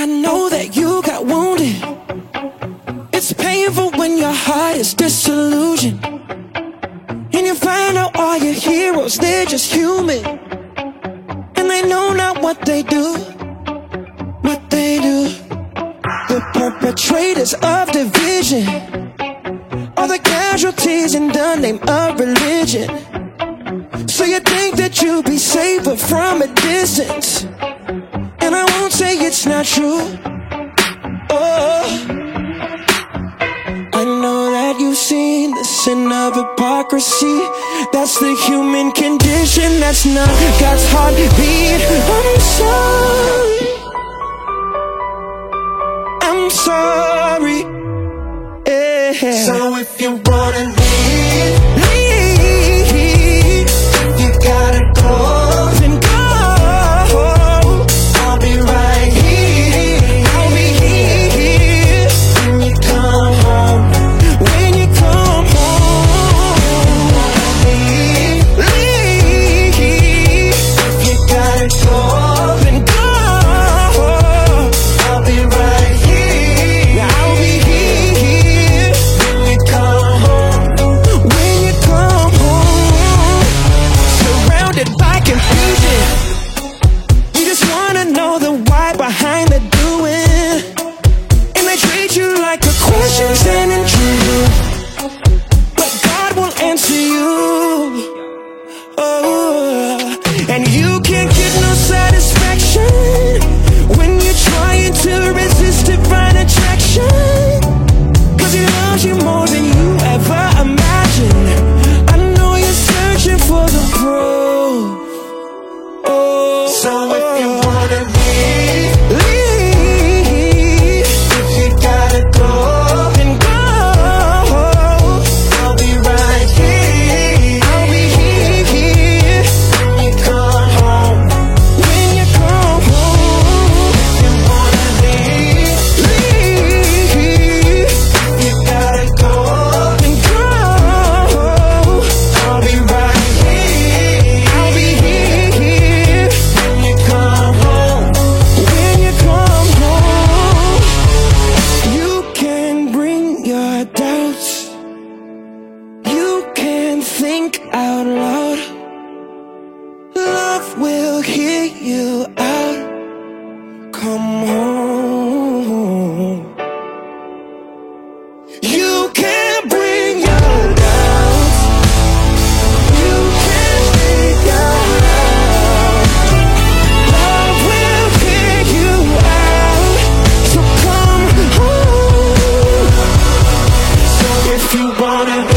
I know that you got wounded. It's painful when your heart is disillusioned, and you find out all your heroes, they're just human, and they know not what they do, what they do. The perpetrators of division are the casualties in the name of religion. So you think that you'll be safer from a distance, and I won't say it's not true. Oh, I know that you've seen the sin of hypocrisy. That's the human condition, that's not God's heartbeat. I'm sorry, I'm sorry, yeah. So if you wanna leave, leave. If you gotta go, then go. I'll be right here, I'll be here when you come home. When you come home, leave, leave. If you gotta go, then go. I'll be right here, I'll be here when you come home. When you come home, surrounded by confusion, you just wanna know the why behind the doing, and they treat you like a question's an intruder, but God will answer you. Oh, and you can't get no satisfaction when you're trying to resist divine attraction, 'cause he loves you more than you ever imagined. I know you're searching for the proof. Oh, so if you wanna leave, leave. If you gotta go, then go. I'll be right here, I'll be here when you come home. When you come home, if you wanna leave, leave. If you gotta go, then go. I'll be right here, I'll be here when you come home. When you come home, you can bring your doubts, you can think out loud. Love will hear you out. Come home. You can bring your doubts, you can think out loud. Love will hear you out. So come home. So if you wanna